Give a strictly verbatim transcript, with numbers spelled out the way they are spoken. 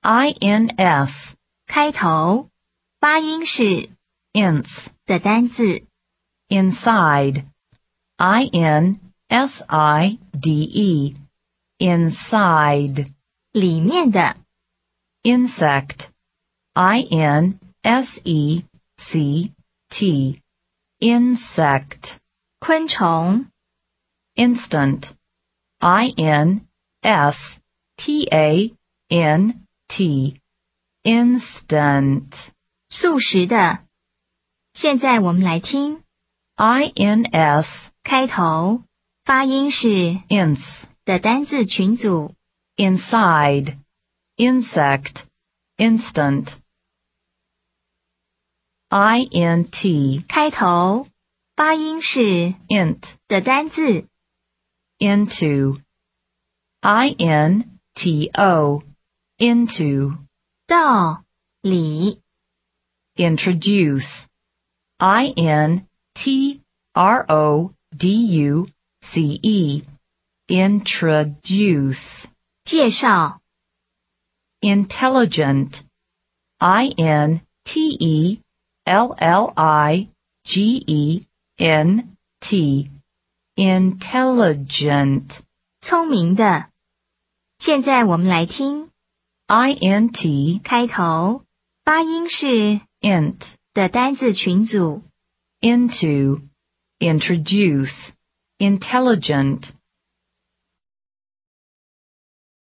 I N S 开头，发音是 ins 的单字。 inside I N S I D E inside 里面的 insect I N S E C T insect 昆虫 instant I N S T A N T instant 速食的。现在我们来听 I N S 开头，发音是 ins 的单字群组。 inside insect instant I N T 开头，发音是 int 的单字。 into I N T O into 到里 introduce I N T R O D U C E introduce 介绍 intelligent I N T E L L I G E N T intelligent 聪明的。现在我们来听 I N T 开头，发音是 int 的单字群组。 into introduce intelligent